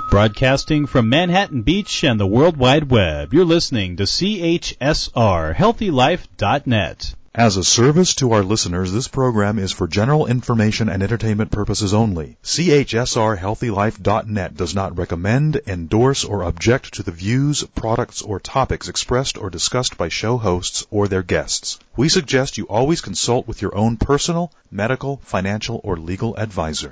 Broadcasting from Manhattan Beach and the World Wide Web, you're listening to CHSR, HealthyLife.net. As a service to our listeners, this program is for general information and entertainment purposes only. CHSR HealthyLife.net does not recommend, endorse, or object to the views, products, or topics expressed or discussed by show hosts or their guests. We suggest you always consult with your own personal, medical, financial, or legal advisor.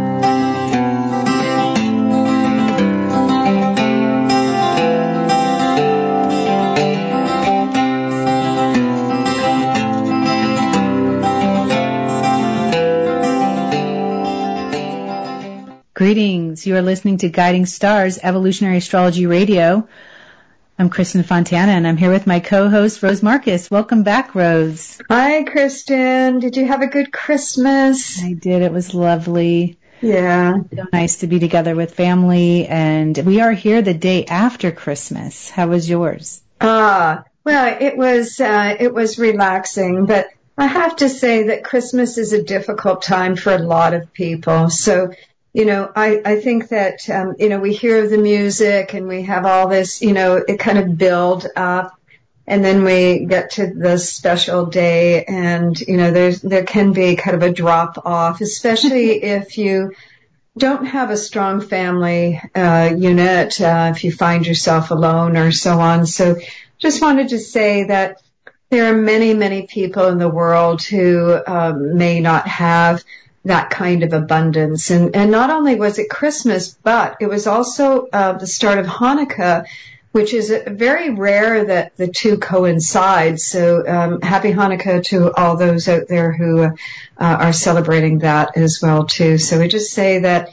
Greetings. You are listening to Guiding Stars Evolutionary Astrology Radio. I'm Kristen Fontana, and I'm here with my co-host, Rose Marcus. Welcome back, Rose. Hi, Kristen. Did you have a good Christmas? I did. It was lovely. Yeah. So nice to be together with family, and we are here the day after Christmas. How was yours? Well, it was relaxing, but I have to say that Christmas is a difficult time for a lot of people. So, I think that, we hear the music and we have all this, it kind of build up, and then we get to the special day and, there can be kind of a drop off, especially if you don't have a strong family, unit, if you find yourself alone or so on. So just wanted to say that there are many, many people in the world who, may not have that kind of abundance. And not only was it Christmas, but it was also the start of Hanukkah, which is very rare that the two coincide. So happy Hanukkah to all those out there who are celebrating that as well, too. So we just say that,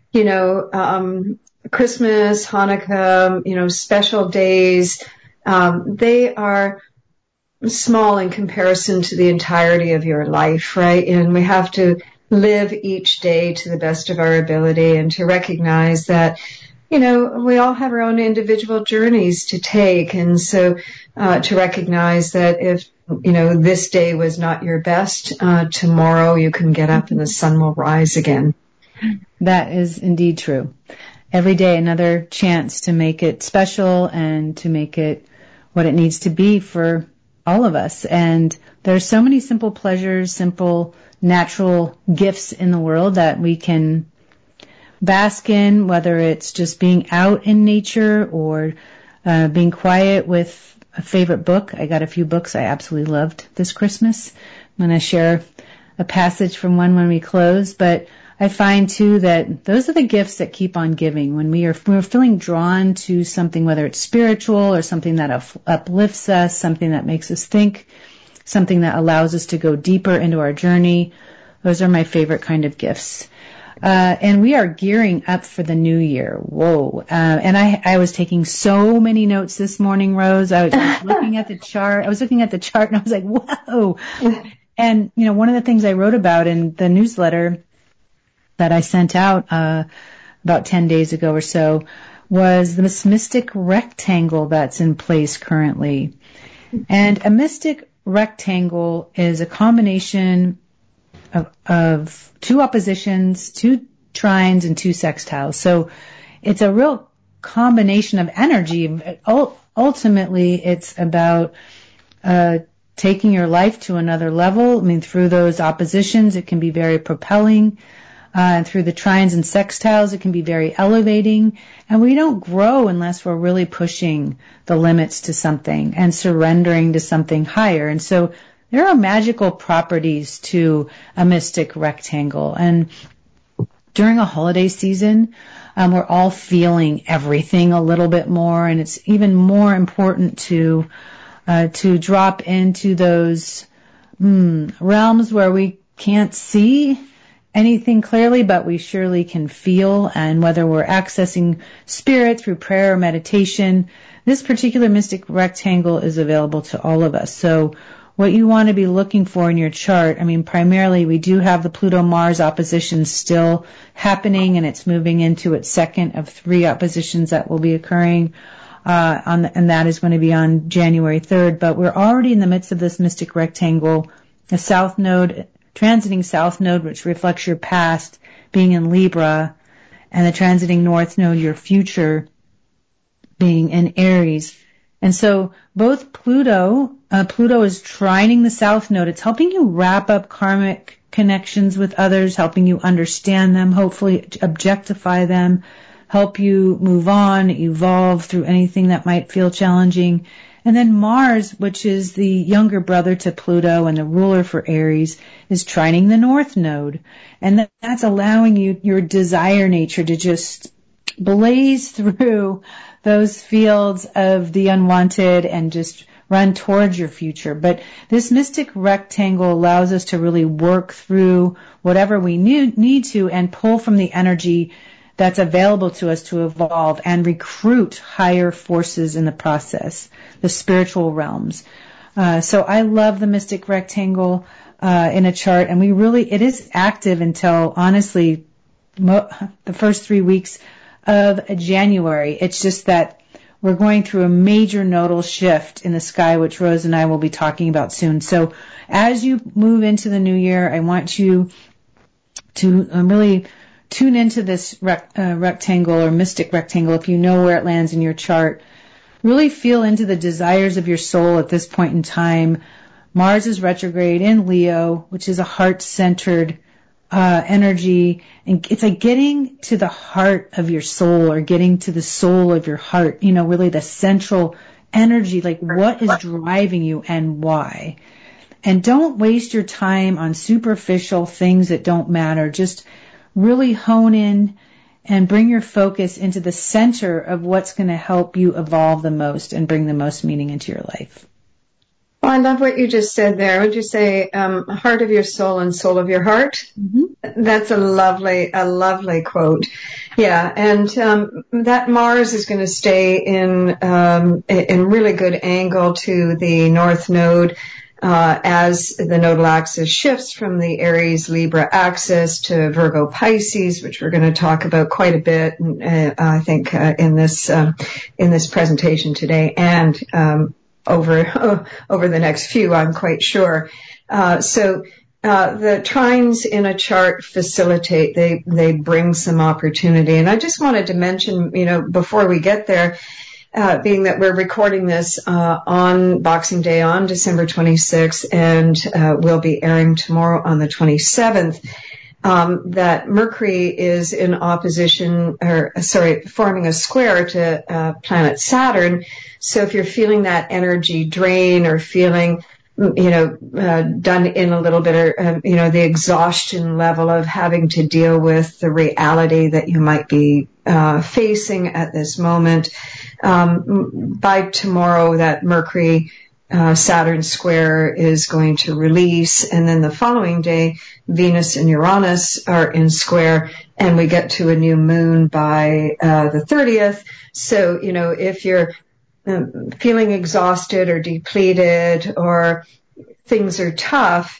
Christmas, Hanukkah, special days, they are small in comparison to the entirety of your life, right? And we have to live each day to the best of our ability and to recognize that, we all have our own individual journeys to take. And so, to recognize that if, this day was not your best, tomorrow you can get up and the sun will rise again. That is indeed true. Every day another chance to make it special and to make it what it needs to be for all of us. And there's so many simple pleasures, simple natural gifts in the world that we can bask in, whether it's just being out in nature or being quiet with a favorite book. I got a few books I absolutely loved this Christmas. I'm going to share a passage from one when we close, but I find too that those are the gifts that keep on giving. When we're feeling drawn to something, whether it's spiritual or something that uplifts us, something that makes us think, something that allows us to go deeper into our journey. Those are my favorite kind of gifts. And we are gearing up for the new year. Whoa. And I was taking so many notes this morning, Rose. I was looking at the chart. And I was like, whoa. And, one of the things I wrote about in the newsletter that I sent out, about 10 days ago or so was this mystic rectangle that's in place currently. And a mystic rectangle is a combination of two oppositions, two trines, and two sextiles. So it's a real combination of energy. Ultimately, it's about taking your life to another level. I mean, through those oppositions, it can be very propelling. And through the trines and sextiles, it can be very elevating. And we don't grow unless we're really pushing the limits to something and surrendering to something higher. And so there are magical properties to a mystic rectangle. And during a holiday season, we're all feeling everything a little bit more. And it's even more important to drop into those realms where we can't see anything clearly, but we surely can feel. And whether we're accessing spirit through prayer or meditation, this particular mystic rectangle is available to all of us. So what you want to be looking for in your chart, primarily we do have the Pluto-Mars opposition still happening, and it's moving into its second of 3 oppositions that will be occurring, and that is going to be on January 3rd. But we're already in the midst of this mystic rectangle, the South Node, transiting South Node, which reflects your past, being in Libra, and the transiting North Node, your future, being in Aries. And so both Pluto is trining the South Node. It's helping you wrap up karmic connections with others, helping you understand them, hopefully objectify them, help you move on, evolve through anything that might feel challenging. And then Mars, which is the younger brother to Pluto and the ruler for Aries, is trining the North Node. And that's allowing you, your desire nature, to just blaze through those fields of the unwanted and just run towards your future. But this mystic rectangle allows us to really work through whatever we need to and pull from the energy that's available to us to evolve and recruit higher forces in the process, the spiritual realms. So I love the mystic rectangle in a chart, and it is active until, honestly, the first 3 weeks of January. It's just that we're going through a major nodal shift in the sky, which Rose and I will be talking about soon. So as you move into the new year, I want you to really tune into this rectangle or mystic rectangle, if you know where it lands in your chart. Really feel into the desires of your soul at this point in time. Mars is retrograde in Leo, which is a heart-centered energy, and it's like getting to the heart of your soul, or getting to the soul of your heart, really the central energy, like what is driving you and why. And don't waste your time on superficial things that don't matter. Just really hone in and bring your focus into the center of what's going to help you evolve the most and bring the most meaning into your life. Well, I love what you just said there. Would you say heart of your soul and soul of your heart? Mm-hmm. That's a lovely quote. Yeah, and that Mars is going to stay in really good angle to the North Node as the nodal axis shifts from the Aries Libra axis to Virgo Pisces, which we're going to talk about quite a bit, I think, in this presentation today, and over the next few, I'm quite sure. So the trines in a chart facilitate, they bring some opportunity. And I just wanted to mention, before we get there, being that we're recording this on Boxing Day on December 26th, and will be airing tomorrow on the 27th, that Mercury is in opposition, forming a square to planet Saturn. So if you're feeling that energy drain, or feeling, done in a little bit, or, the exhaustion level of having to deal with the reality that you might be facing at this moment, by tomorrow, that Mercury Saturn square is going to release, and then the following day, Venus and Uranus are in square, and we get to a new moon by the 30th. So, if you're feeling exhausted or depleted, or things are tough,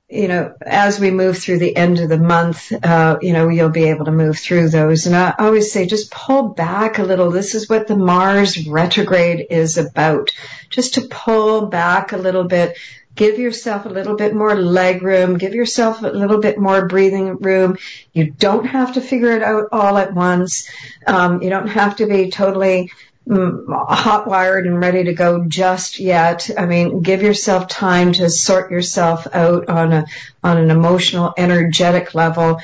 as we move through the end of the month, you'll be able to move through those. And I always say, just pull back a little. This is what the Mars retrograde is about. Just to pull back a little bit. Give yourself a little bit more leg room. Give yourself a little bit more breathing room. You don't have to figure it out all at once. You don't have to be totally hot-wired and ready to go just yet. I mean, give yourself time to sort yourself out on an emotional, energetic level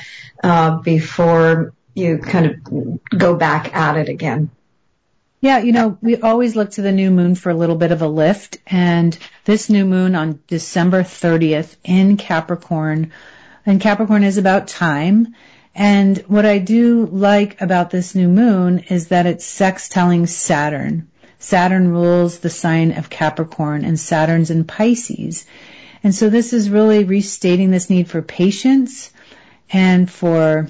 before you kind of go back at it again. Yeah, we always look to the new moon for a little bit of a lift, and this new moon on December 30th in Capricorn, and Capricorn is about time. And what I do like about this new moon is that it's sextiling Saturn. Saturn rules the sign of Capricorn, and Saturn's in Pisces. And so this is really restating this need for patience and for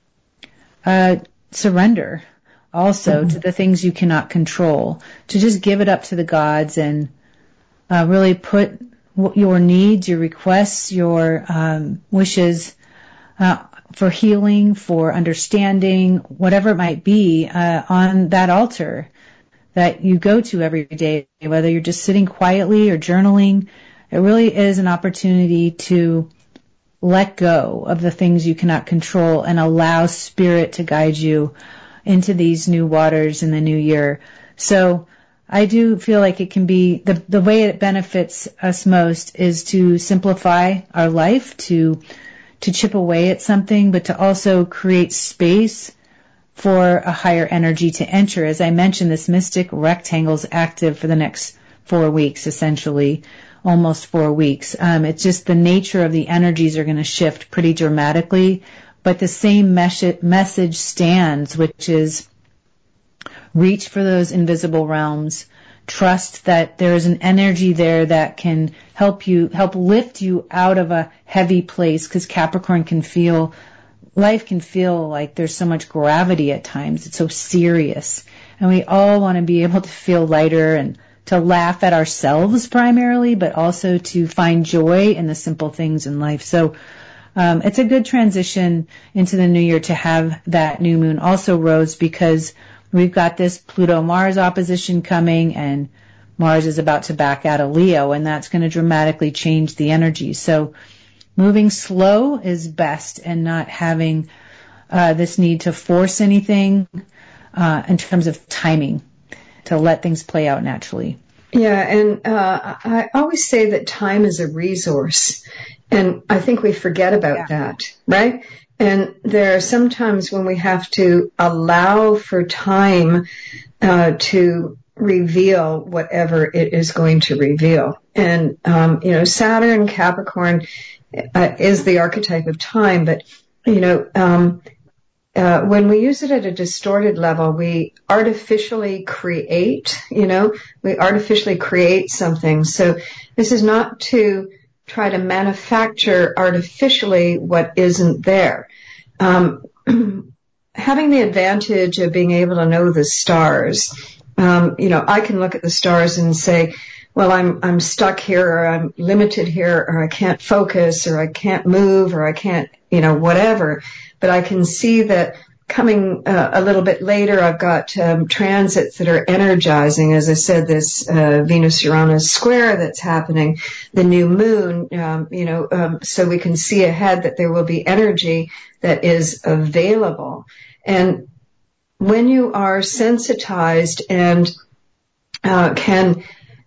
surrender also to the things you cannot control, to just give it up to the gods and really put your needs, your requests, your wishes for healing, for understanding, whatever it might be, on that altar that you go to every day, whether you're just sitting quietly or journaling. It really is an opportunity to let go of the things you cannot control and allow spirit to guide you into these new waters in the new year. So I do feel like it can be, the way it benefits us most is to simplify our life, to chip away at something, but to also create space for a higher energy to enter. As I mentioned, this mystic rectangle is active for the next 4 weeks, essentially, almost 4 weeks. It's just the nature of the energies are going to shift pretty dramatically, but the same message stands, which is reach for those invisible realms. Trust that there is an energy there that can help lift you out of a heavy place, because Capricorn life can feel like there's so much gravity at times. It's so serious. And we all want to be able to feel lighter and to laugh at ourselves primarily, but also to find joy in the simple things in life. So it's a good transition into the new year to have that new moon also, Rose, because we've got this Pluto-Mars opposition coming, and Mars is about to back out of Leo, and that's going to dramatically change the energy. So moving slow is best, and not having this need to force anything in terms of timing, to let things play out naturally. Yeah, and I always say that time is a resource, and I think we forget about that, right? And there are some times when we have to allow for time to reveal whatever it is going to reveal. And, Saturn, Capricorn is the archetype of time, but, when we use it at a distorted level, we artificially create something. So this is not to try to manufacture artificially what isn't there. Having the advantage of being able to know the stars, I can look at the stars and say, well, I'm stuck here, or I'm limited here, or I can't focus, or I can't move, or I can't, whatever. But I can see that coming a little bit later, I've got transits that are energizing. As I said, this Venus-Uranus square that's happening, the new moon, so we can see ahead that there will be energy that is available. And when you are sensitized and can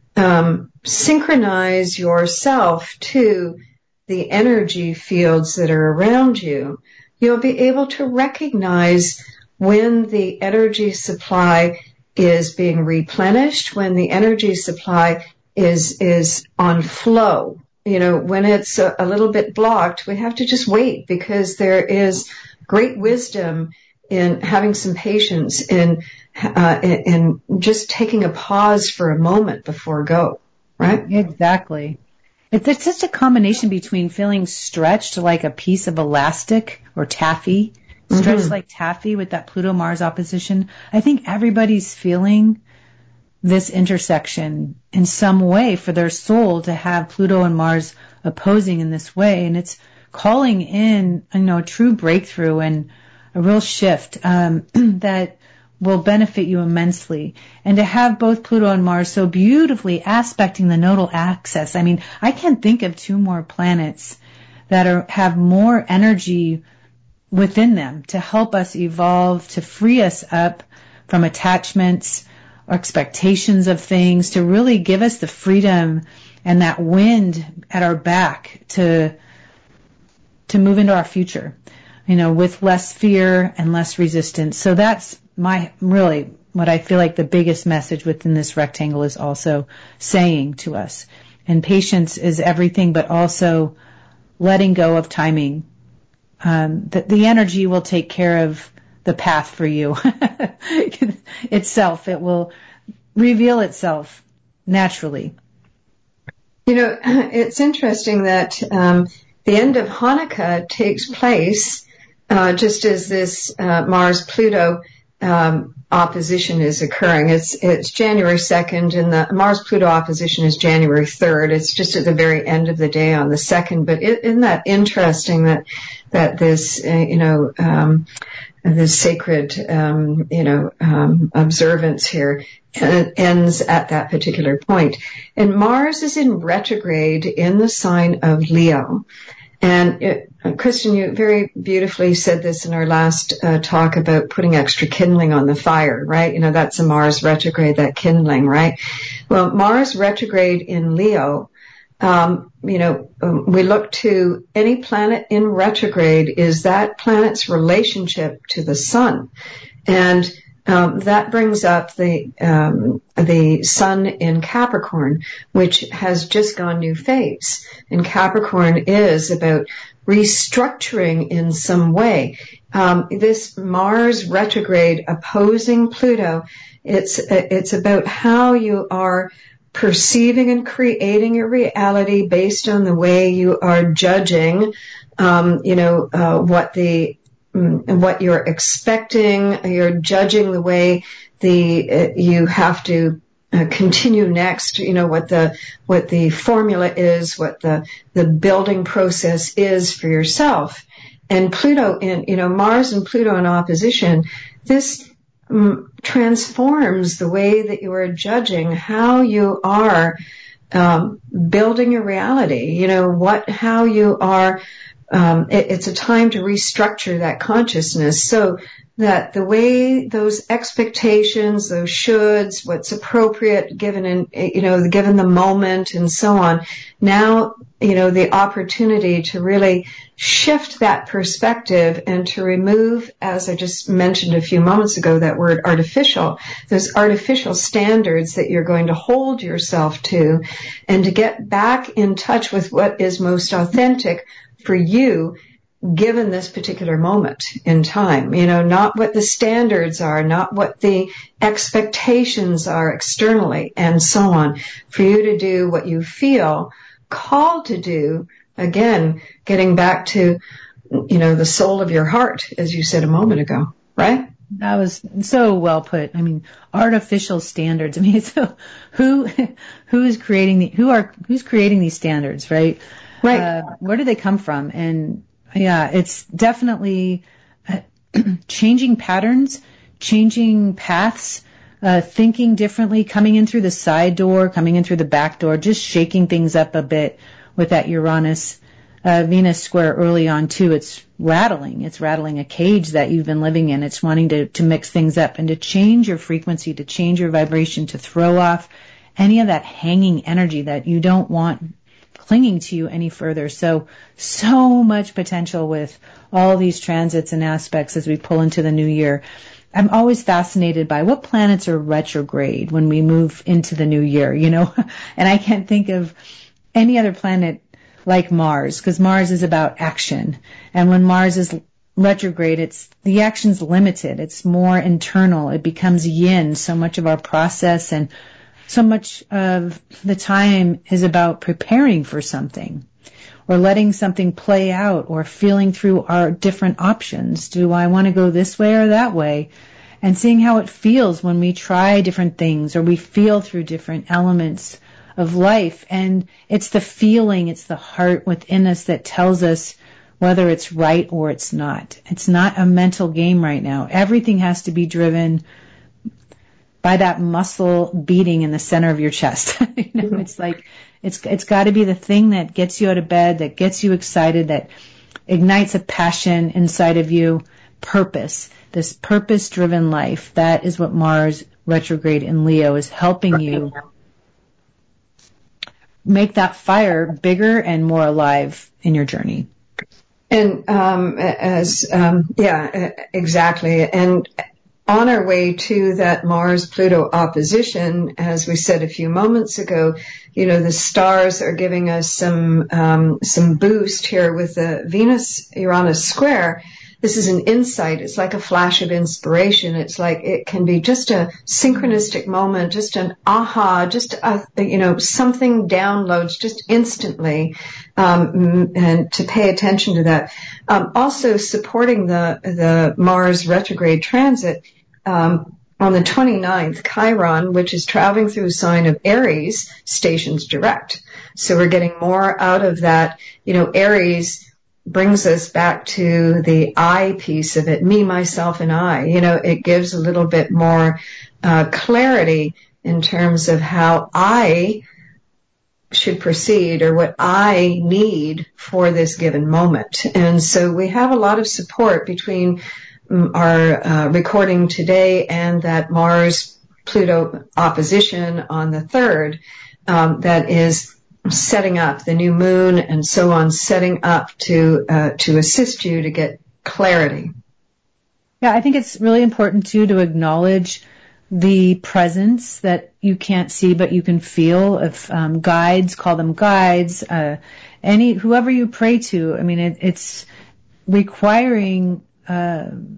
synchronize yourself to the energy fields that are around you, you'll be able to recognize when the energy supply is being replenished, when the energy supply is on flow. When it's a little bit blocked, we have to just wait, because there is great wisdom in having some patience, in just taking a pause for a moment before go, right? Exactly. It's just a combination between feeling stretched like a piece of elastic or taffy, stretched like taffy with that Pluto-Mars opposition. I think everybody's feeling this intersection in some way for their soul, to have Pluto and Mars opposing in this way. And it's calling in, a true breakthrough and a real shift that will benefit you immensely. And to have both Pluto and Mars so beautifully aspecting the nodal axis. I mean, I can't think of two more planets that have more energy within them to help us evolve, to free us up from attachments or expectations of things, to really give us the freedom and that wind at our back to move into our future, with less fear and less resistance. So that's what I feel like the biggest message within this rectangle is also saying to us. And patience is everything, but also letting go of timing. The energy will take care of the path for you itself. It will reveal itself naturally. It's interesting that the end of Hanukkah takes place just as this Mars-Pluto opposition is occurring. It's January 2nd, and the Mars-Pluto opposition is January 3rd. It's just at the very end of the day on the 2nd. But isn't that interesting that this, this sacred, observance here ends at that particular point. And Mars is in retrograde in the sign of Leo. And Kristen, you very beautifully said this in our last talk about putting extra kindling on the fire, right? That's a Mars retrograde, that kindling, right? Well, Mars retrograde in Leo, we look to any planet in retrograde is that planet's relationship to the sun. And that brings up the sun in Capricorn, which has just gone new phase. And Capricorn is about restructuring in some way. This Mars retrograde opposing Pluto, it's about how you are perceiving and creating your reality based on the way you are judging, what you're expecting. You're judging the way you have to continue next. What the formula is, what the building process is for yourself. And Pluto Mars and Pluto in opposition, this transforms the way that you are judging how you are building your reality. How you are. It's a time to restructure that consciousness so that the way those expectations, those shoulds, what's appropriate given given the moment and so on, now, the opportunity to really shift that perspective and to remove, as I just mentioned a few moments ago, that word artificial, those artificial standards that you're going to hold yourself to, and to get back in touch with what is most authentic for you given this particular moment in time. Not what the standards are, not what the expectations are externally, and so on. For you to do what you feel called to do, again, getting back to, the soul of your heart, as you said a moment ago, right? That was so well put. Artificial standards. So who's creating these standards, right? Right. Where do they come from? And yeah, it's definitely changing patterns, changing paths, thinking differently, coming in through the side door, coming in through the back door, just shaking things up a bit with that Uranus Venus square early on too. It's rattling a cage that you've been living in. It's wanting to mix things up and to change your frequency, to change your vibration, to throw off any of that hanging energy that you don't want clinging to you any further. So much potential with all these transits and aspects as we pull into the new year. I'm always fascinated by what planets are retrograde when we move into the new year, and I can't think of any other planet like Mars, because Mars is about action. And when Mars is retrograde, the action's limited. It's more internal. It becomes yin. So much of our process and so much of the time is about preparing for something or letting something play out or feeling through our different options. Do I want to go this way or that way? And seeing how it feels when we try different things or we feel through different elements of life. And it's the feeling, it's the heart within us that tells us whether it's right or it's not. It's not a mental game right now. Everything has to be driven by that muscle beating in the center of your chest. It's like, it's got to be the thing that gets you out of bed, that gets you excited, that ignites a passion inside of you. Purpose, this purpose-driven life. That is what Mars retrograde in Leo is helping you make that fire bigger and more alive in your journey. And exactly. And on our way to that Mars-Pluto opposition, as we said a few moments ago, the stars are giving us some boost here with the Venus-Uranus square. This is an insight. It's like a flash of inspiration. It's like it can be just a synchronistic moment, just an aha, just something downloads just instantly, and to pay attention to that. Also supporting the Mars retrograde transit, on the 29th, Chiron, which is traveling through a sign of Aries, stations direct. So we're getting more out of that. Aries brings us back to the I piece of it, me, myself, and I. It gives a little bit more clarity in terms of how I should proceed or what I need for this given moment. And so we have a lot of support between our recording today and that Mars-Pluto opposition on the 3rd that is setting up the new moon and so on, setting up to assist you to get clarity. Yeah, I think it's really important too to acknowledge the presence that you can't see but you can feel of guides, call them guides, whoever you pray to. I mean, it's requiring time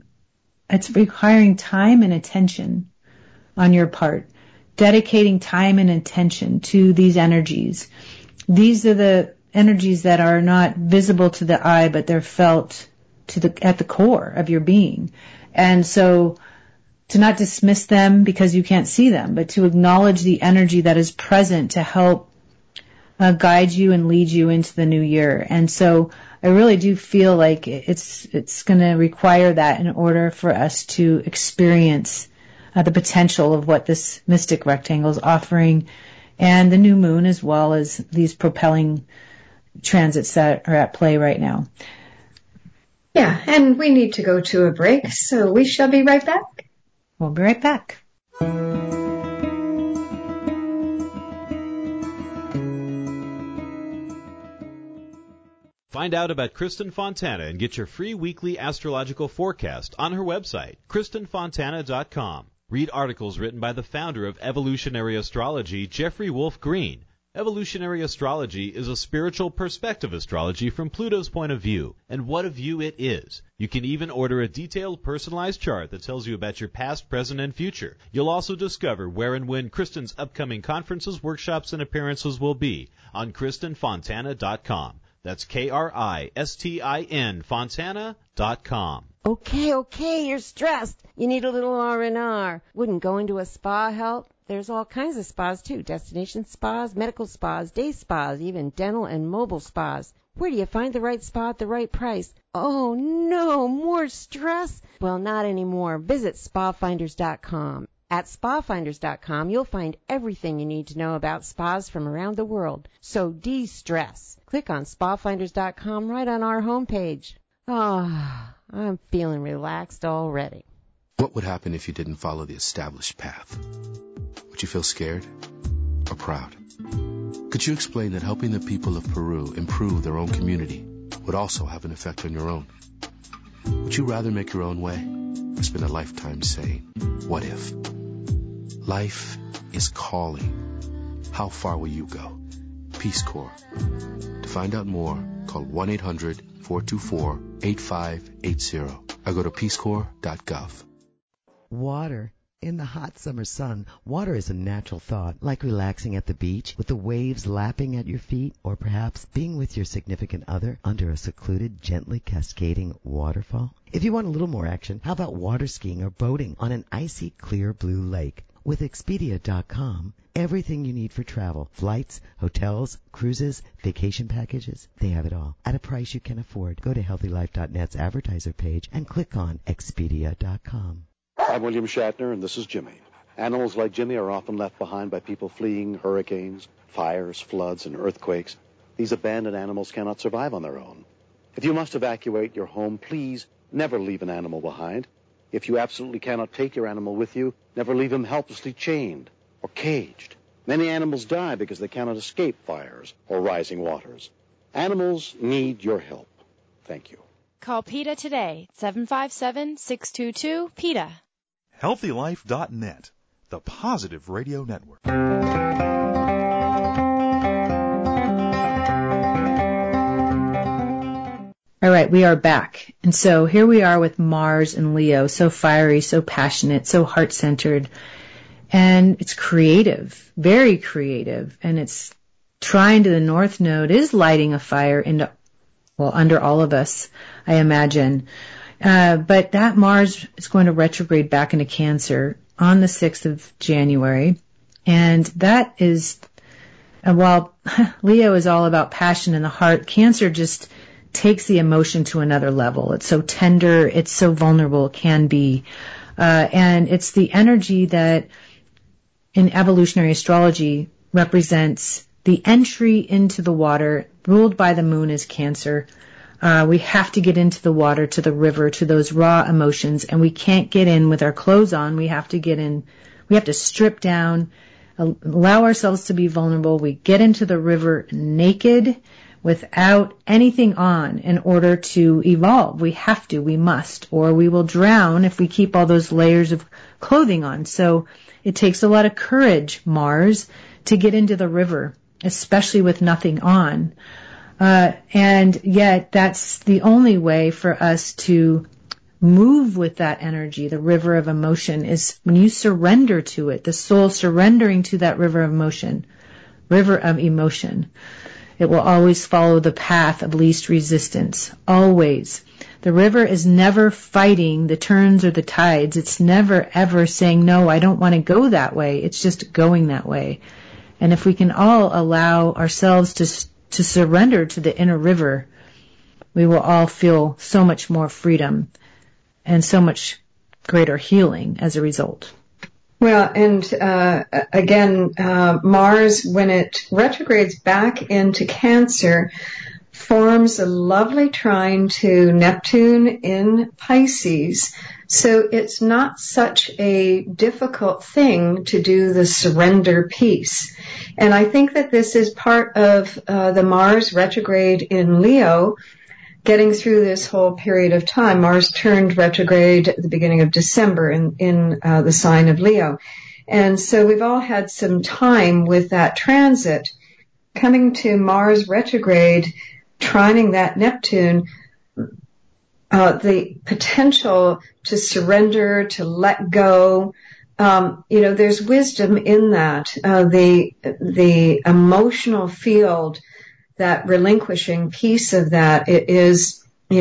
and attention on your part, dedicating time and attention to these energies. These are the energies that are not visible to the eye, but they're felt at the core of your being. And so to not dismiss them because you can't see them, but to acknowledge the energy that is present to help guide you and lead you into the new year. And so I really do feel like it's going to require that in order for us to experience the potential of what this mystic rectangle is offering, and the new moon, as well as these propelling transits that are at play right now. Yeah, and we need to go to a break, so we shall be right back. We'll be right back. Find out about Kristen Fontana and get your free weekly astrological forecast on her website, KristenFontana.com. Read articles written by the founder of Evolutionary Astrology, Jeffrey Wolf Green. Evolutionary astrology is a spiritual perspective astrology from Pluto's point of view, and what a view it is. You can even order a detailed personalized chart that tells you about your past, present, and future. You'll also discover where and when Kristen's upcoming conferences, workshops, and appearances will be on KristenFontana.com. That's KRISTIN Fontana.com. Okay, you're stressed. You need a little R&R. Wouldn't going to a spa help? There's all kinds of spas, too. Destination spas, medical spas, day spas, even dental and mobile spas. Where do you find the right spa at the right price? Oh, no, more stress? Well, not anymore. Visit spafinders.com. At spafinders.com, you'll find everything you need to know about spas from around the world. So de-stress. Click on spafinders.com right on our homepage. I'm feeling relaxed already. What would happen if you didn't follow the established path? Would you feel scared or proud? Could you explain that helping the people of Peru improve their own community would also have an effect on your own? Would you rather make your own way or spend a lifetime saying, what if? Life is calling. How far will you go? Peace Corps. To find out more, call 1-800-424-8580 or go to peacecorps.gov. Water. In the hot summer sun, water is a natural thought, like relaxing at the beach with the waves lapping at your feet, or perhaps being with your significant other under a secluded, gently cascading waterfall. If you want a little more action, how about water skiing or boating on an icy, clear blue lake? With Expedia.com, everything you need for travel, flights, hotels, cruises, vacation packages, they have it all at a price you can afford. Go to HealthyLife.net's advertiser page and click on Expedia.com. I'm William Shatner, and this is Jimmy. Animals like Jimmy are often left behind by people fleeing hurricanes, fires, floods, and earthquakes. These abandoned animals cannot survive on their own. If you must evacuate your home, please never leave an animal behind. If you absolutely cannot take your animal with you, never leave him helplessly chained or caged. Many animals die because they cannot escape fires or rising waters. Animals need your help. Thank you. Call PETA today, 757-622-PETA. HealthyLife.net, the positive radio network. All right, we are back. And so here we are with Mars and Leo, so fiery, so passionate, so heart-centered. And it's creative, very creative. And it's trine to the North Node is lighting a fire under all of us, I imagine. But that Mars is going to retrograde back into Cancer on the 6th of January. And that is, while Leo is all about passion in the heart, Cancer just takes the emotion to another level. It's so tender, it's so vulnerable, it can be. And it's the energy that in evolutionary astrology represents the entry into the water, ruled by the moon, is Cancer. We have to get into the water, to the river, to those raw emotions, and we can't get in with our clothes on. We have to get in, we have to strip down, allow ourselves to be vulnerable. We get into the river naked, without anything on, in order to evolve. We have to, we must, or we will drown if we keep all those layers of clothing on. So it takes a lot of courage, Mars, to get into the river, especially with nothing on. And yet that's the only way for us to move with that energy. The river of emotion is when you surrender to it, the soul surrendering to that river of emotion. It will always follow the path of least resistance. Always. The river is never fighting the turns or the tides. It's never ever saying, no, I don't want to go that way. It's just going that way. And if we can all allow ourselves to surrender to the inner river, we will all feel so much more freedom and so much greater healing as a result. Well, and again, Mars, when it retrogrades back into Cancer, forms a lovely trine to Neptune in Pisces. So it's not such a difficult thing to do the surrender piece. And I think that this is part of the Mars retrograde in Leo, getting through this whole period of time. Mars turned retrograde at the beginning of December in the sign of Leo. And so we've all had some time with that transit. Coming to Mars retrograde, trining that Neptune, the potential to surrender, to let go, there's wisdom in that. The emotional field, that relinquishing piece of that, it is,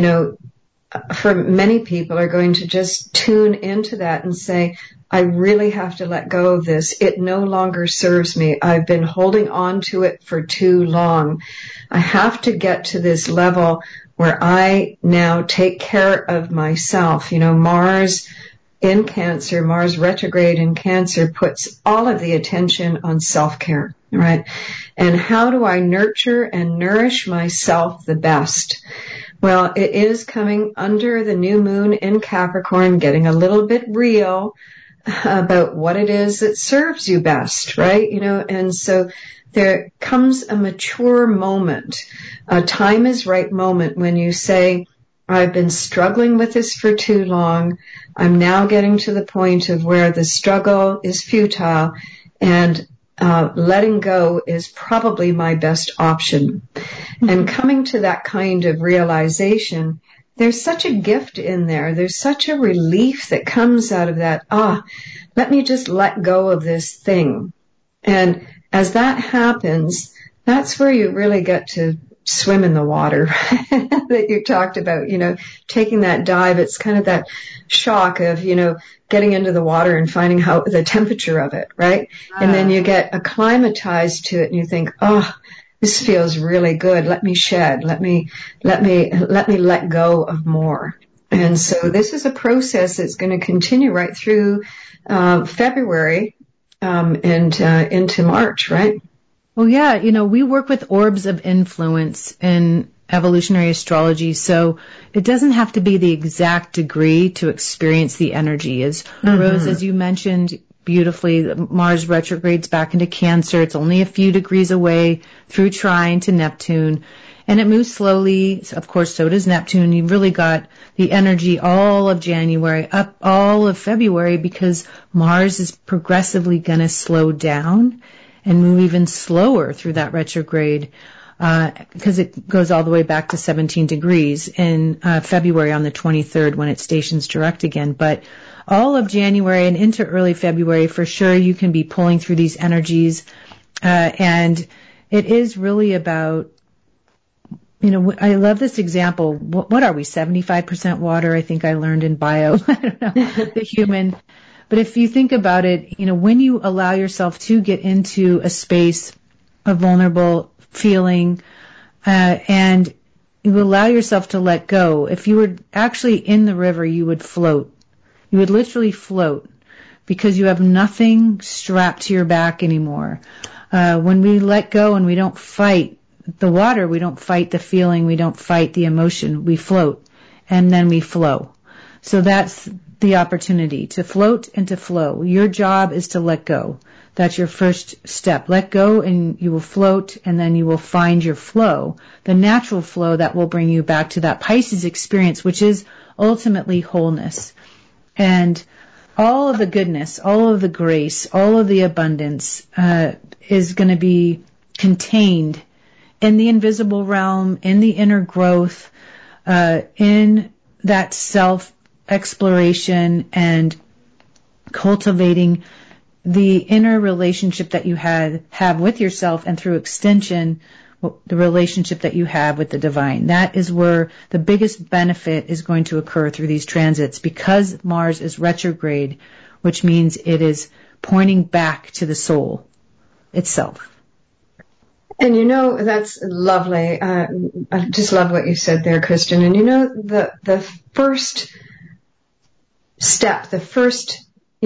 for many people are going to just tune into that and say, I really have to let go of this. It no longer serves me. I've been holding on to it for too long. I have to get to this level where I now take care of myself. Mars in Cancer, Mars retrograde in Cancer puts all of the attention on self-care, right? And how do I nurture and nourish myself the best? Well, it is coming under the new moon in Capricorn, getting a little bit real about what it is that serves you best, right? And so there comes a mature moment, a time is right moment when you say, I've been struggling with this for too long. I'm now getting to the point of where the struggle is futile, and letting go is probably my best option. Mm-hmm. And coming to that kind of realization, there's such a gift in there. There's such a relief that comes out of that. Let me just let go of this thing. And as that happens, that's where you really get to swim in the water that you talked about, taking that dive. It's kind of that shock of, getting into the water and finding out the temperature of it, right? And then you get acclimatized to it and you think, this feels really good. Let me shed. Let me let go of more. And so this is a process that's going to continue right through February and into March, right? Well, yeah, we work with orbs of influence in evolutionary astrology, so it doesn't have to be the exact degree to experience the energy. As Rose, as you mentioned beautifully, Mars retrogrades back into Cancer. It's only a few degrees away through trine to Neptune, and it moves slowly. Of course, so does Neptune. You've really got the energy all of January, up all of February, because Mars is progressively going to slow down and move even slower through that retrograde, because it goes all the way back to 17 degrees in February on the 23rd when it stations direct again. But all of January and into early February, for sure, you can be pulling through these energies. And it is really about, I love this example. What are we, 75% water? I think I learned in bio. I don't know, the human. But if you think about it, when you allow yourself to get into a space of vulnerable feeling, and you allow yourself to let go, if you were actually in the river, you would float. You would literally float because you have nothing strapped to your back anymore. When we let go and we don't fight the water, we don't fight the feeling, we don't fight the emotion, we float, and then we flow. So that's the opportunity, to float and to flow. Your job is to let go. That's your first step. Let go and you will float, and then you will find your flow, the natural flow that will bring you back to that Pisces experience, which is ultimately wholeness. And all of the goodness, all of the grace, all of the abundance is going to be contained in the invisible realm, in the inner growth, in that self-exploration and cultivating the inner relationship that you have with yourself, and through extension, the relationship that you have with the divine. That is where the biggest benefit is going to occur through these transits, because Mars is retrograde, which means it is pointing back to the soul itself. And that's lovely. I just love what you said there, Kristen. And the first step, the first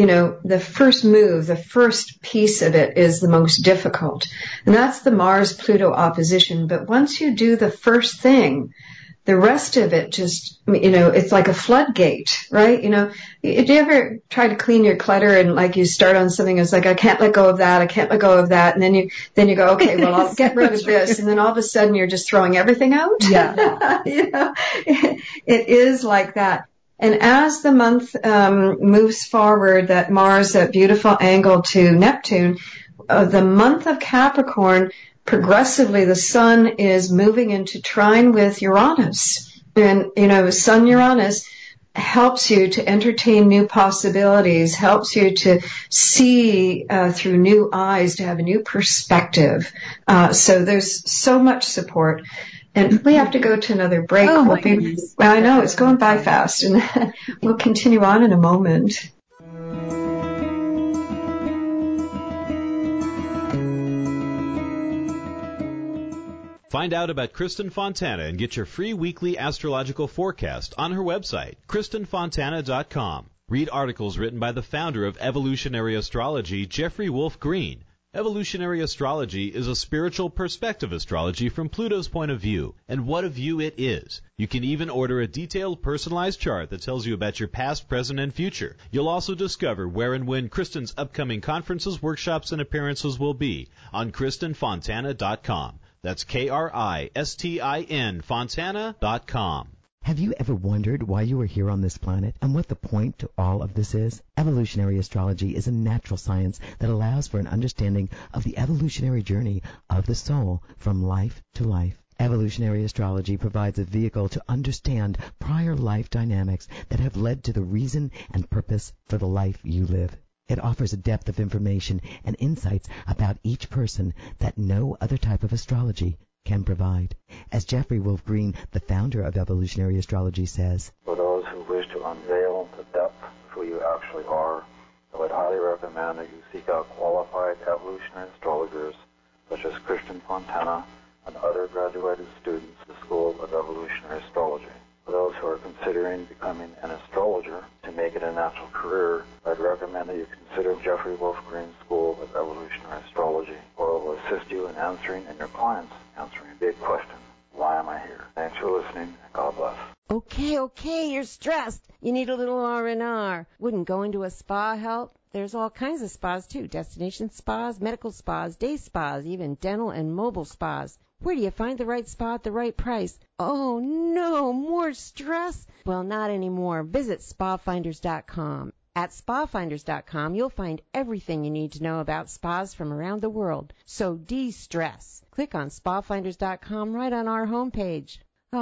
move, the first piece of it is the most difficult. And that's the Mars-Pluto opposition. But once you do the first thing, the rest of it just, it's like a floodgate, right? Do you ever try to clean your clutter and like you start on something, it's like, I can't let go of that, I can't let go of that. And then you go, okay, well, I'll get rid of this. And then all of a sudden you're just throwing everything out. Yeah. It is like that. And as the month moves forward, that Mars, that beautiful angle to Neptune, the month of Capricorn, progressively the sun is moving into trine with Uranus. And, Sun Uranus helps you to entertain new possibilities, helps you to see through new eyes, to have a new perspective. So there's so much support. And we have to go to another break. Oh, my goodness. Well, I know, it's going by fast. And we'll continue on in a moment. Find out about Kristen Fontana and get your free weekly astrological forecast on her website, KristenFontana.com. Read articles written by the founder of evolutionary astrology, Jeffrey Wolf Green. Evolutionary astrology is a spiritual perspective astrology from Pluto's point of view, and what a view it is. You can even order a detailed personalized chart that tells you about your past, present, and future. You'll also discover where and when Kristen's upcoming conferences, workshops, and appearances will be on KristenFontana.com. That's KRISTIN Fontana.com. Have you ever wondered why you are here on this planet and what the point to all of this is? Evolutionary astrology is a natural science that allows for an understanding of the evolutionary journey of the soul from life to life. Evolutionary astrology provides a vehicle to understand prior life dynamics that have led to the reason and purpose for the life you live. It offers a depth of information and insights about each person that no other type of astrology can provide. As Jeffrey Wolf Green, the founder of evolutionary astrology, says, for those who wish to unveil the depth of who you actually are, I would highly recommend that you seek out qualified evolutionary astrologers such as Kristen Fontana and other graduated students of the School of Evolutionary Astrology. For those who are considering becoming an astrologer to make it a natural career, I'd recommend that you consider Jeffrey Wolf Green's School of Evolutionary Astrology, where it will assist you in answering and your clients answering a big question. Why am I here? Thanks for listening, and God bless. Okay, you're stressed. You need a little R&R. Wouldn't going to a spa help? There's all kinds of spas, too. Destination spas, medical spas, day spas, even dental and mobile spas. Where do you find the right spa at the right price? Oh, no, more stress? Well, not anymore. Visit spafinders.com. At spafinders.com, you'll find everything you need to know about spas from around the world. So de-stress. Click on spafinders.com right on our homepage.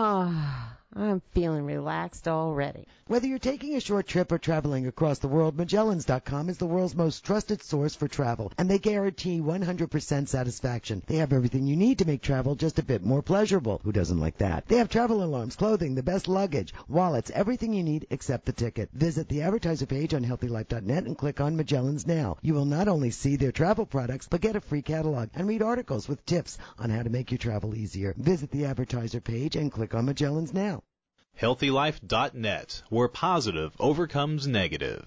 I'm feeling relaxed already. Whether you're taking a short trip or traveling across the world, Magellans.com is the world's most trusted source for travel, and they guarantee 100% satisfaction. They have everything you need to make travel just a bit more pleasurable. Who doesn't like that? They have travel alarms, clothing, the best luggage, wallets, everything you need except the ticket. Visit the advertiser page on healthylife.net and click on Magellans Now. You will not only see their travel products, but get a free catalog and read articles with tips on how to make your travel easier. Visit the advertiser page and click on Magellans Now. HealthyLife.net, where positive overcomes negative.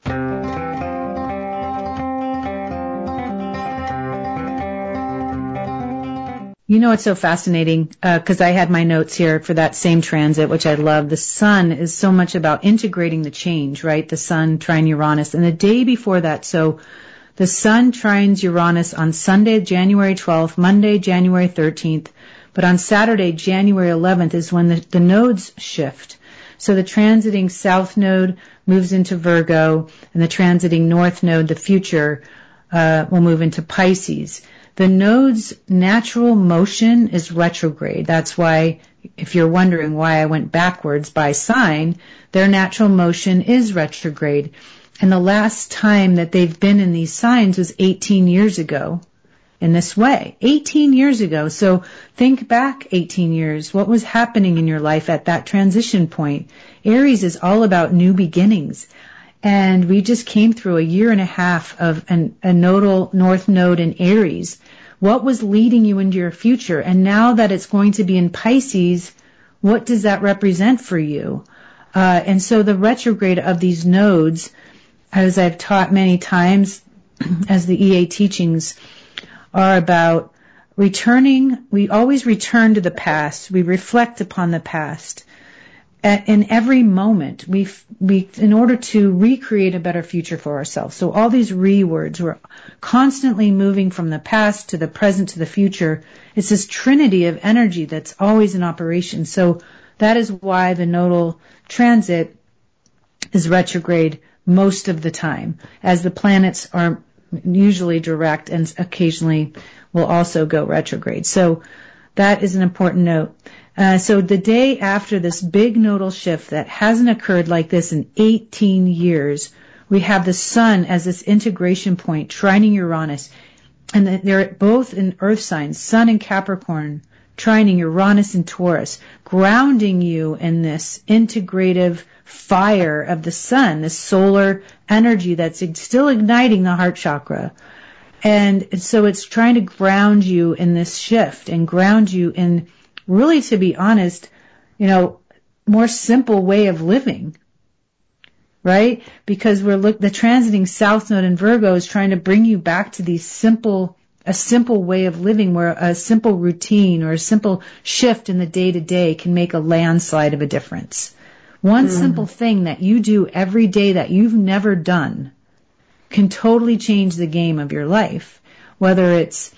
You know, it's so fascinating because I had my notes here for that same transit, which I love. The sun is so much about integrating the change, right? The sun trine Uranus. And the day before that, so the sun trines Uranus on Sunday, January 12th, Monday, January 13th. But on Saturday, January 11th is when the nodes shift. So the transiting south node moves into Virgo, and the transiting north node, the future, will move into Pisces. The node's natural motion is retrograde. That's why, if you're wondering why I went backwards by sign, their natural motion is retrograde. And the last time that they've been in these signs was 18 years ago in this way. 18 years ago. So think back 18 years. What was happening in your life at that transition point? Aries is all about new beginnings. And we just came through a year and a half of a nodal north node in Aries. What was leading you into your future? And now that it's going to be in Pisces, what does that represent for you? And so the retrograde of these nodes, as I've taught many times, as the EA teachings are about returning. We always return to the past. We reflect upon the past. In every moment, we in order to recreate a better future for ourselves. So all these words, we're constantly moving from the past to the present to the future. It's this trinity of energy that's always in operation. So that is why the nodal transit is retrograde most of the time, as the planets are usually direct and occasionally will also go retrograde. So that is an important note. So the day after this big nodal shift that hasn't occurred like this in 18 years, we have the sun as this integration point, trining Uranus. And they're both in earth signs, sun in Capricorn, trining Uranus in Taurus, grounding you in this integrative fire of the sun, this solar energy that's still igniting the heart chakra. And so it's trying to ground you in this shift and ground you in, really, to be honest, more simple way of living, right? Because the transiting south node in Virgo is trying to bring you back to a simple way of living, where a simple routine or a simple shift in the day to day can make a landslide of a difference. One simple thing that you do every day that you've never done can totally change the game of your life, whether it's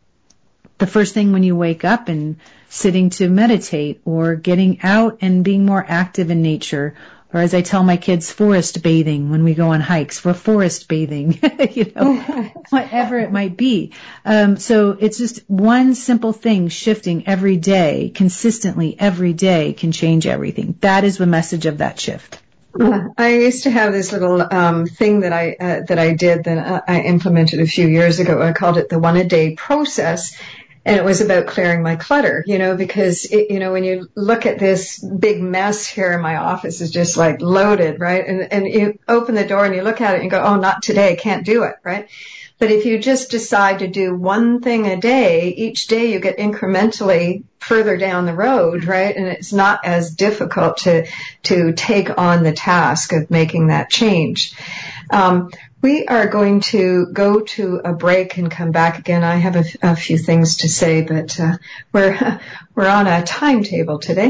the first thing when you wake up and sitting to meditate, or getting out and being more active in nature, or as I tell my kids, forest bathing when we go on hikes. We're forest bathing, whatever it might be. So it's just one simple thing shifting every day, consistently every day, can change everything. That is the message of that shift. I used to have this little thing that I did that I implemented a few years ago. I called it the 1 a day process. And it was about clearing my clutter, because, when you look at this big mess here, my office is just like loaded, right? And you open the door and you look at it and go, oh, not today, can't do it, right? But if you just decide to do one thing a day, each day you get incrementally further down the road, right? And it's not as difficult to take on the task of making that change. We are going to go to a break and come back again. I have a few things to say, but we're on a timetable today.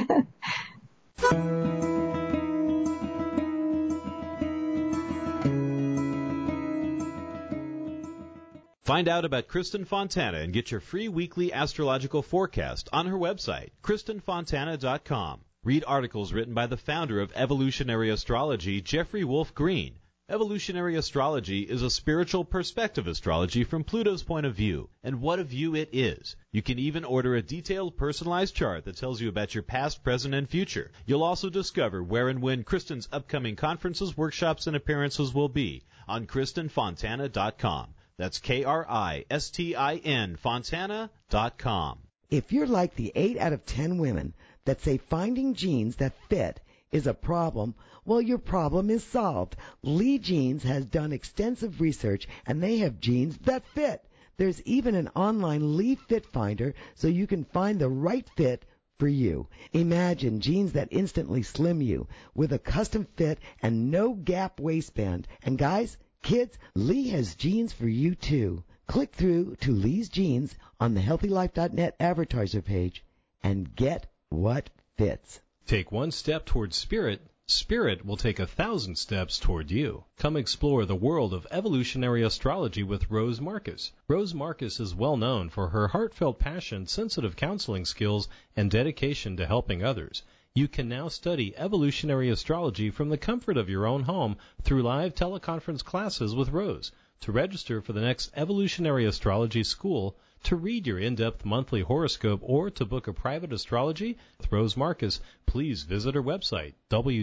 Find out about Kristen Fontana and get your free weekly astrological forecast on her website, KristenFontana.com. Read articles written by the founder of evolutionary astrology, Jeffrey Wolf Green. Evolutionary astrology is a spiritual perspective astrology from Pluto's point of view, and what a view it is. You can even order a detailed, personalized chart that tells you about your past, present, and future. You'll also discover where and when Kristen's upcoming conferences, workshops, and appearances will be on KristenFontana.com. That's KRISTIN Fontana.com. If you're like the 8 out of 10 women that say finding jeans that fit is a problem, well, your problem is solved. Lee Jeans has done extensive research, and they have jeans that fit. There's even an online Lee Fit Finder, so you can find the right fit for you. Imagine jeans that instantly slim you with a custom fit and no gap waistband. And guys, kids, Lee has jeans for you too. Click through to Lee's Jeans on the HealthyLife.net advertiser page and get what fits. Take one step towards spirit. Spirit will take 1,000 steps toward you. Come explore the world of evolutionary astrology with Rose Marcus. Rose Marcus is well known for her heartfelt passion, sensitive counseling skills, and dedication to helping others. You can now study evolutionary astrology from the comfort of your own home through live teleconference classes with Rose. To register for the next Evolutionary Astrology School, to read your in-depth monthly horoscope, or to book a private astrology with Rose Marcus, please visit her website,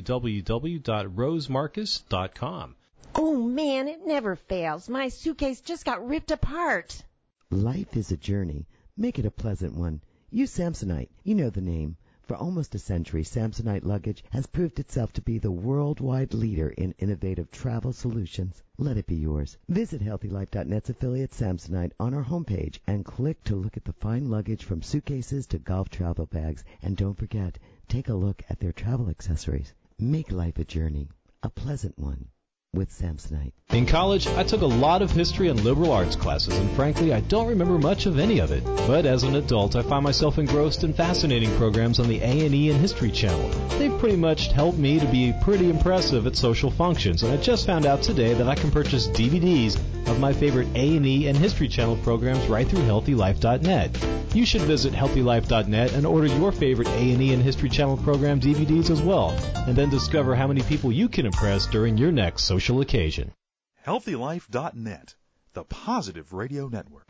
www.rosemarcus.com. Oh, man, it never fails. My suitcase just got ripped apart. Life is a journey. Make it a pleasant one. Use Samsonite. You know the name. For almost a century, Samsonite luggage has proved itself to be the worldwide leader in innovative travel solutions. Let it be yours. Visit HealthyLife.net's affiliate Samsonite on our homepage and click to look at the fine luggage from suitcases to golf travel bags. And don't forget, take a look at their travel accessories. Make life a journey, a pleasant one, with Samsonite. In college, I took a lot of history and liberal arts classes, and frankly, I don't remember much of any of it. But as an adult, I find myself engrossed in fascinating programs on the A&E and History Channel. They've pretty much helped me to be pretty impressive at social functions, and I just found out today that I can purchase DVDs of my favorite A&E and History Channel programs right through HealthyLife.net. You should visit HealthyLife.net and order your favorite A&E and History Channel program DVDs as well, and then discover how many people you can impress during your next social occasion. HealthyLife.net, the positive radio network.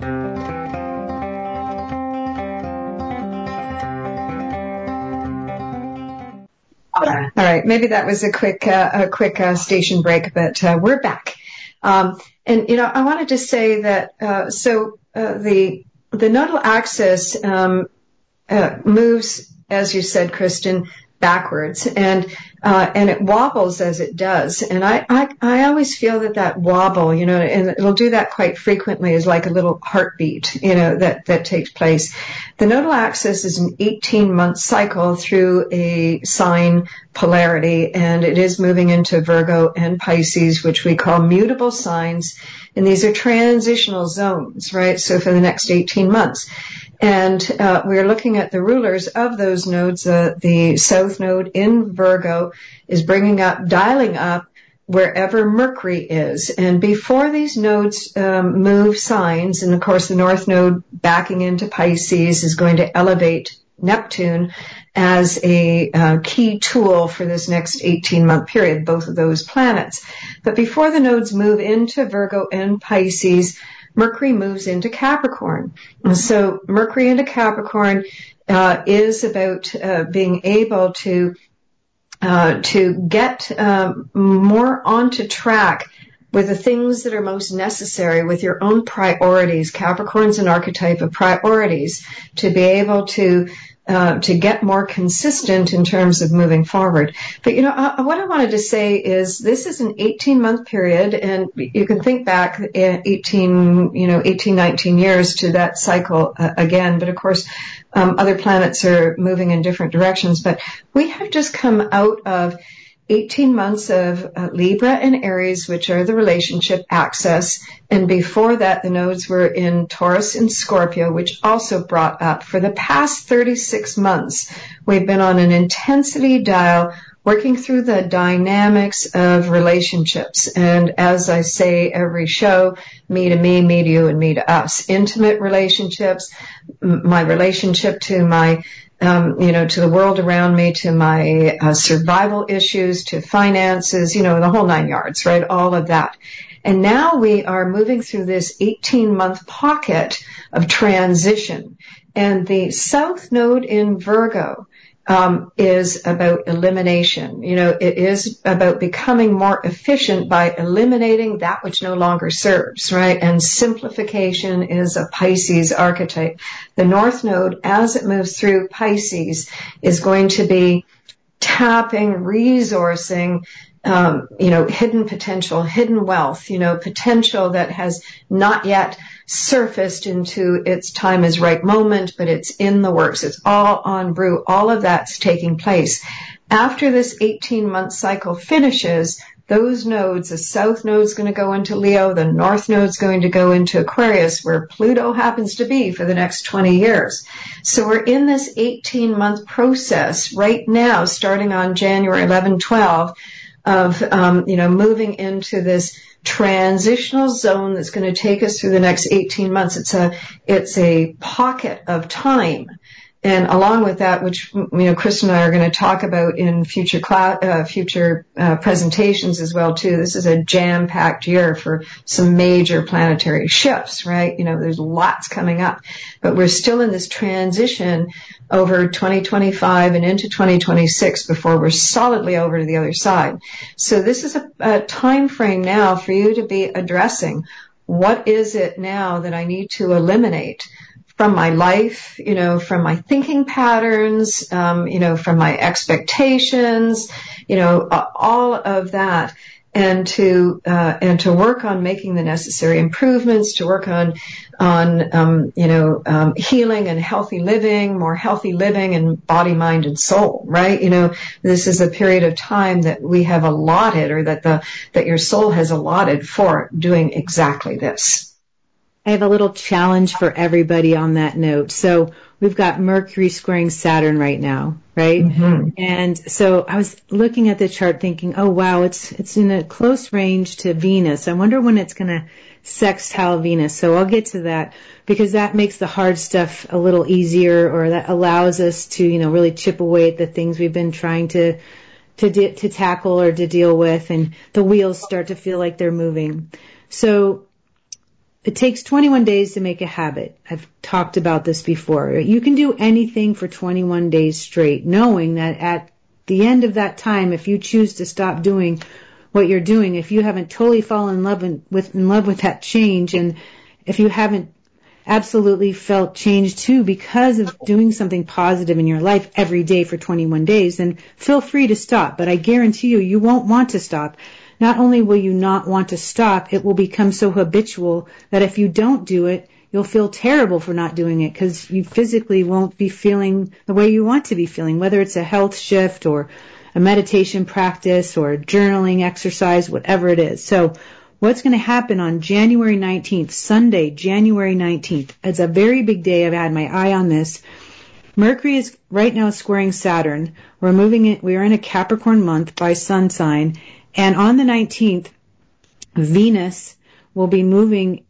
All right, maybe that was a quick station break, but we're back. And I wanted to say that the nodal axis moves, as you said, Kristen, backwards, and it wobbles as it does. And I always feel that wobble, and it'll do that quite frequently, is like a little heartbeat, that takes place. The nodal axis is an 18-month cycle through a sign polarity, and it is moving into Virgo and Pisces, which we call mutable signs. And these are transitional zones, right? So for the next 18 months. And we're looking at the rulers of those nodes. The south node in Virgo is dialing up wherever Mercury is. And before these nodes move signs, and of course the north node backing into Pisces is going to elevate Neptune as a key tool for this next 18-month period, both of those planets. But before the nodes move into Virgo and Pisces, Mercury moves into Capricorn. And so Mercury into Capricorn is about being able to get more onto track with the things that are most necessary, with your own priorities. Capricorn's an archetype of priorities, to be able to get more consistent in terms of moving forward. But, what I wanted to say is this is an 18-month period, and you can think back 18, 19 years to that cycle again. But of course, other planets are moving in different directions. But we have just come out of 18 months of Libra and Aries, which are the relationship axis. And before that, the nodes were in Taurus and Scorpio, which also brought up. For the past 36 months, we've been on an intensity dial working through the dynamics of relationships. And as I say every show, me to me, me to you, and me to us. Intimate relationships, my relationship to my to the world around me, to my survival issues, to finances, the whole 9 yards, right? All of that. And now we are moving through this 18-month pocket of transition. And the south node in Virgo is about elimination. It is about becoming more efficient by eliminating that which no longer serves, right? And simplification is a Pisces archetype. The north node, as it moves through Pisces, is going to be tapping, resourcing, hidden potential, hidden wealth, potential that has not yet surfaced into its time is right moment, but it's in the works. It's all en route. All of that's taking place. After this 18-month cycle finishes, those nodes, the south node's going to go into Leo, the north node's going to go into Aquarius, where Pluto happens to be for the next 20 years. So we're in this 18-month process right now, starting on January 11, 12, of, moving into this transitional zone that's going to take us through the next 18 months. It's a pocket of time. And along with that, which, Chris and I are going to talk about in future presentations as well, too. This is a jam-packed year for some major planetary shifts, right? There's lots coming up. But we're still in this transition over 2025 and into 2026 before we're solidly over to the other side. So this is a time frame now for you to be addressing what is it now that I need to eliminate from my life, from my thinking patterns, from my expectations, all of that, and to work on making the necessary improvements, to work on healing and healthy living, more healthy living in body, mind, and soul, right? This is a period of time that we have allotted, or that your soul has allotted for doing exactly this. I have a little challenge for everybody on that note. So we've got Mercury squaring Saturn right now, right? Mm-hmm. And so I was looking at the chart thinking, oh wow, it's in a close range to Venus. I wonder when it's going to sextile Venus. So I'll get to that, because that makes the hard stuff a little easier, or that allows us to, really chip away at the things we've been trying to tackle or to deal with, and the wheels start to feel like they're moving. So it takes 21 days to make a habit. I've talked about this before. You can do anything for 21 days straight, knowing that at the end of that time, if you choose to stop doing what you're doing, if you haven't totally fallen in love with that change, and if you haven't absolutely felt change too because of doing something positive in your life every day for 21 days, then feel free to stop. But I guarantee you won't want to stop. Not only will you not want to stop, it will become so habitual that if you don't do it, you'll feel terrible for not doing it, because you physically won't be feeling the way you want to be feeling, whether it's a health shift or a meditation practice or journaling exercise, whatever it is. So what's going to happen on January 19th, Sunday, January 19th? It's a very big day. I've had my eye on this. Mercury is right now squaring Saturn. We're in a Capricorn month by sun sign. And on the 19th, Venus will be moving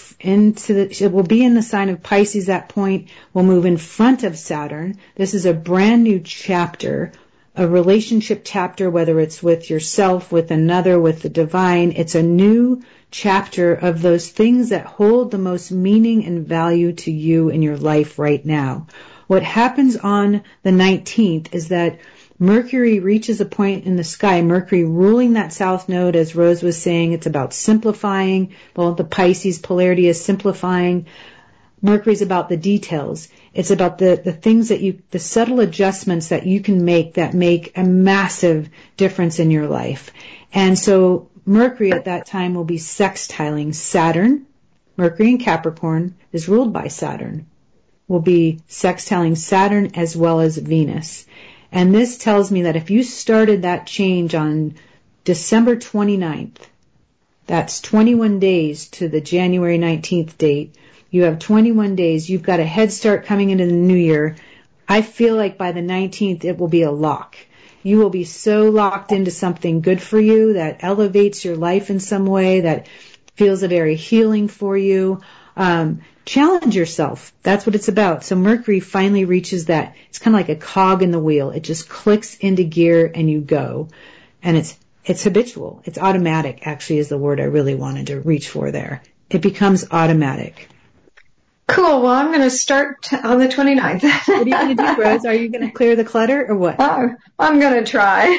it will be in the sign of Pisces at that point. Will move in front of Saturn. This is a brand new chapter, a relationship chapter, whether it's with yourself, with another, with the divine. It's a new chapter of those things that hold the most meaning and value to you in your life right now. What happens on the 19th is that Mercury reaches a point in the sky, Mercury ruling that south node, as Rose was saying. It's about simplifying. Well, the Pisces polarity is simplifying. Mercury's about the details. It's about the things the subtle adjustments that you can make that make a massive difference in your life. And so Mercury at that time will be sextiling Saturn. Mercury in Capricorn is ruled by Saturn. Will be sextiling Saturn as well as Venus. And this tells me that if you started that change on December 29th, that's 21 days to the January 19th date. You have 21 days. You've got a head start coming into the new year. I feel like by the 19th, it will be a lock. You will be so locked into something good for you that elevates your life in some way, that feels a very healing for you. Challenge yourself. That's what it's about. So Mercury finally reaches that. It's kind of like a cog in the wheel. It just clicks into gear and you go. And it's habitual. It's automatic, actually, is the word I really wanted to reach for there. It becomes automatic. Cool. Well, I'm going to start on the 29th. What are you going to do, Rose? Are you going to clear the clutter or what? I'm going to try.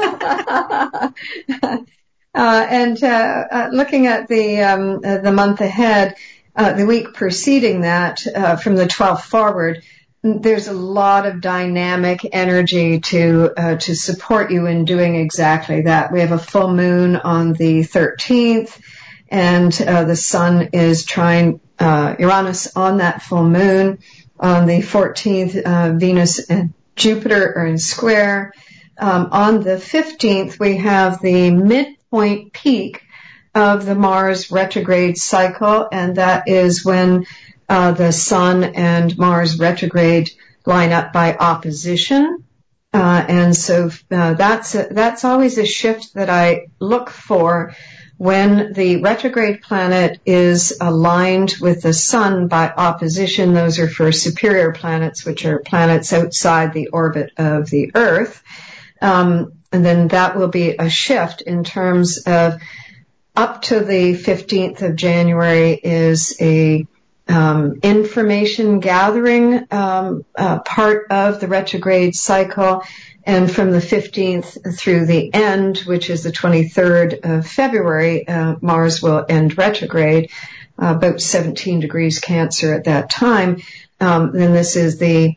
Looking at the month ahead, the week preceding that, from the 12th forward, there's a lot of dynamic energy to support you in doing exactly that. We have a full moon on the 13th, and the sun is trying Uranus on that full moon. On the 14th, Venus and Jupiter are in square. On the 15th, we have the point peak of the Mars retrograde cycle, and that is when the Sun and Mars retrograde line up by opposition. And so that's always a shift that I look for when the retrograde planet is aligned with the Sun by opposition. Those are for superior planets, which are planets outside the orbit of the Earth. And then that will be a shift in terms of up to the 15th of January is a information gathering part of the retrograde cycle, and from the 15th through the end, which is the 23rd of February, Mars will end retrograde, about 17 degrees Cancer at that time. Then this is the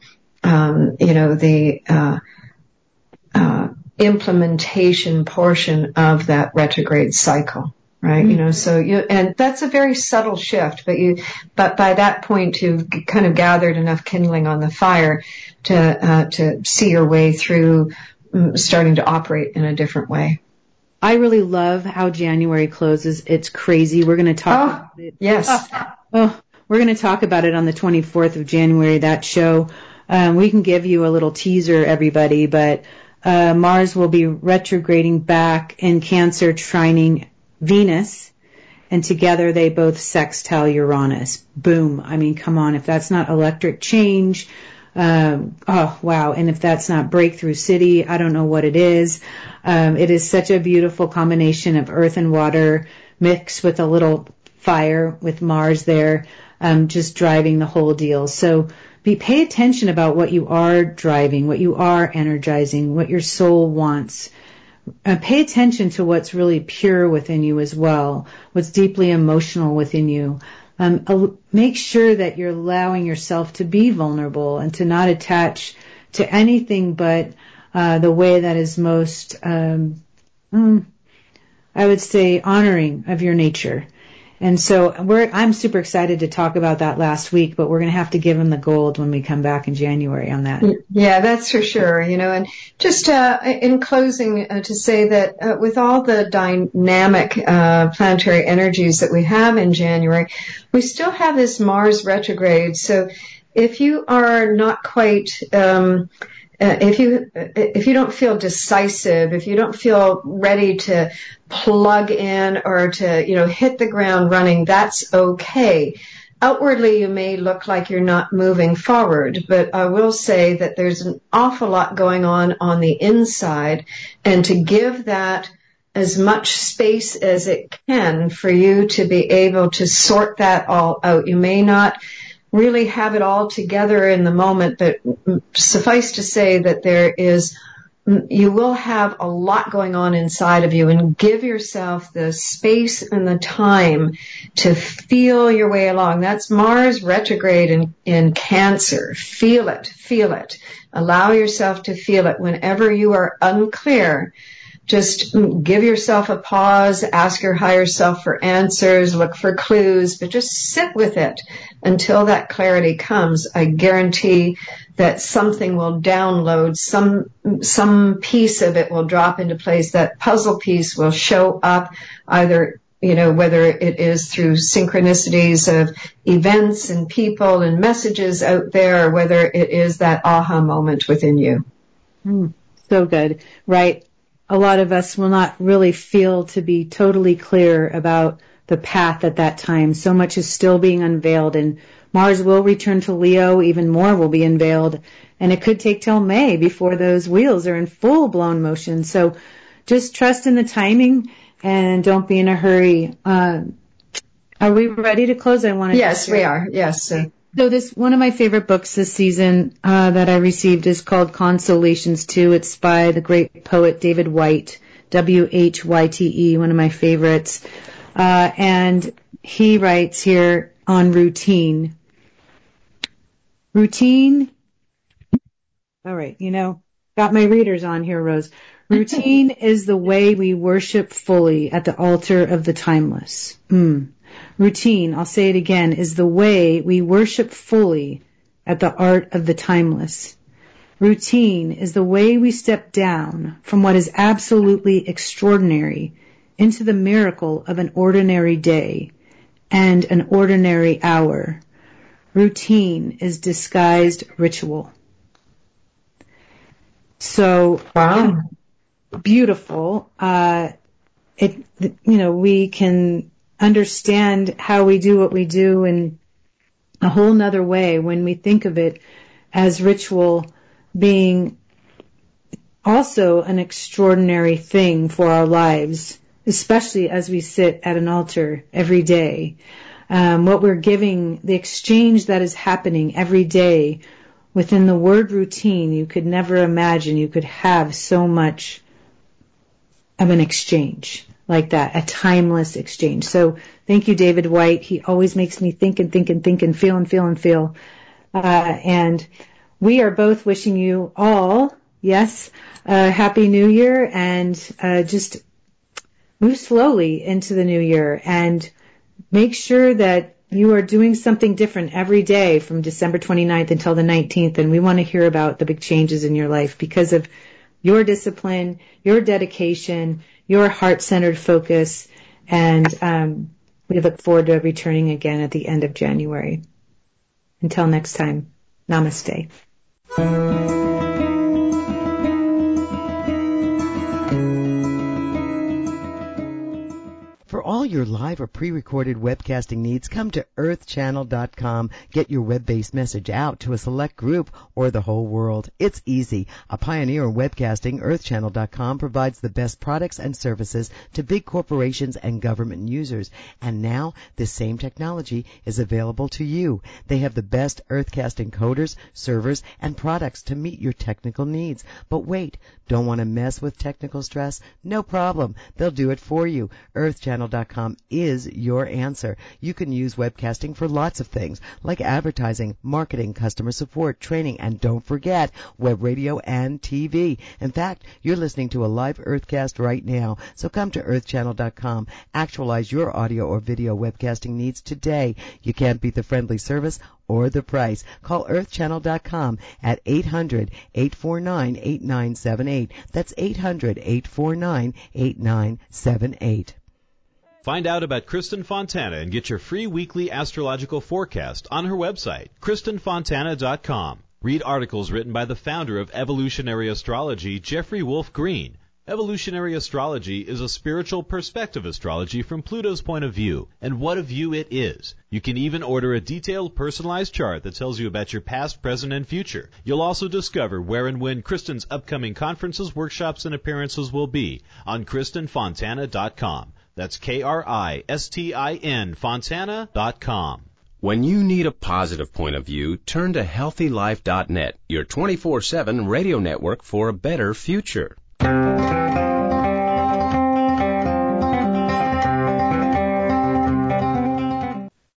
implementation portion of that retrograde cycle. Right, and that's a very subtle shift, but by that point you've kind of gathered enough kindling on the fire to see your way through starting to operate in a different way. I really love how January closes. It's crazy. We're going to talk about it. Yes. We're going to talk about it on the 24th of January, that show. We can give you a little teaser, everybody, but Mars will be retrograding back in Cancer, trining Venus, and together they both sextile Uranus. Boom. I mean, come on. If that's not electric change, oh, wow. And if that's not Breakthrough City, I don't know what it is. It is such a beautiful combination of earth and water mixed with a little fire with Mars there, just driving the whole deal. So pay attention about what you are driving, what you are energizing, what your soul wants. Pay attention to what's really pure within you as well, what's deeply emotional within you. Make sure that you're allowing yourself to be vulnerable and to not attach to anything but the way that is most, I would say, honoring of your nature. And so I'm super excited to talk about that last week, but we're going to have to give him the gold when we come back in January on that. Yeah, that's for sure. And just in closing, to say that with all the dynamic planetary energies that we have in January, we still have this Mars retrograde. So if you are not quite if you don't feel decisive, if you don't feel ready to plug in or to, hit the ground running, that's okay. Outwardly, you may look like you're not moving forward, but I will say that there's an awful lot going on the inside, and to give that as much space as it can for you to be able to sort that all out. You may not really have it all together in the moment, but suffice to say that you will have a lot going on inside of you, and give yourself the space and the time to feel your way along. That's Mars retrograde in Cancer. Feel it. Allow yourself to feel it. Whenever you are unclear, just give yourself a pause, ask your higher self for answers, look for clues, but just sit with it until that clarity comes. I guarantee that something will download, some piece of it will drop into place. That puzzle piece will show up either, whether it is through synchronicities of events and people and messages out there, or whether it is that aha moment within you. So good, right? A lot of us will not really feel to be totally clear about the path at that time. So much is still being unveiled, and Mars will return to Leo. Even more will be unveiled, and it could take till May before those wheels are in full-blown motion. So just trust in the timing and don't be in a hurry. Are we ready to close? Yes, we are. Yes. So one of my favorite books this season that I received is called Consolations 2. It's by the great poet David Whyte, Whyte, one of my favorites. And he writes here on routine. Routine. All right, got my readers on here, Rose. Routine is the way we worship fully at the altar of the timeless. Routine, I'll say it again, is the way we worship fully at the art of the timeless. Routine is the way we step down from what is absolutely extraordinary into the miracle of an ordinary day and an ordinary hour. Routine is disguised ritual. So, wow, beautiful. We can understand how we do what we do in a whole nother way when we think of it as ritual being also an extraordinary thing for our lives, especially as we sit at an altar every day. What we're giving, the exchange that is happening every day within the word routine, you could never imagine you could have so much of an exchange like that, a timeless exchange. So thank you, David White. He always makes me think and think and think and feel and feel and feel. And we are both wishing you all, yes, Happy New Year, and just move slowly into the new year and make sure that you are doing something different every day from December 29th until the 19th. And we want to hear about the big changes in your life because of your discipline, your dedication, your heart-centered focus. And we look forward to returning again at the end of January. Until next time, namaste. For all your live or pre-recorded webcasting needs, come to earthchannel.com. Get your web-based message out to a select group or the whole world. It's easy. A pioneer in webcasting, earthchannel.com provides the best products and services to big corporations and government users. And now this same technology is available to you. They have the best earthcast encoders, servers, and products to meet your technical needs. But wait, don't want to mess with technical stress? No problem. They'll do it for you. Earthchannel.com is your answer. You can use webcasting for lots of things like advertising, marketing, customer support, training, and don't forget web radio and TV. In fact, you're listening to a live Earthcast right now. So come to earthchannel.com. Actualize your audio or video webcasting needs today. You can't beat the friendly service or the price. Call earthchannel.com at 800-849-8978. That's 800-849-8978. Find out about Kristen Fontana and get your free weekly astrological forecast on her website, KristenFontana.com. Read articles written by the founder of evolutionary astrology, Jeffrey Wolf Green. Evolutionary astrology is a spiritual perspective astrology from Pluto's point of view, and what a view it is. You can even order a detailed personalized chart that tells you about your past, present, and future. You'll also discover where and when Kristen's upcoming conferences, workshops, and appearances will be on KristenFontana.com. That's KRISTIN Fontana.com. When you need a positive point of view, turn to HealthyLife.net, your 24/7 radio network for a better future.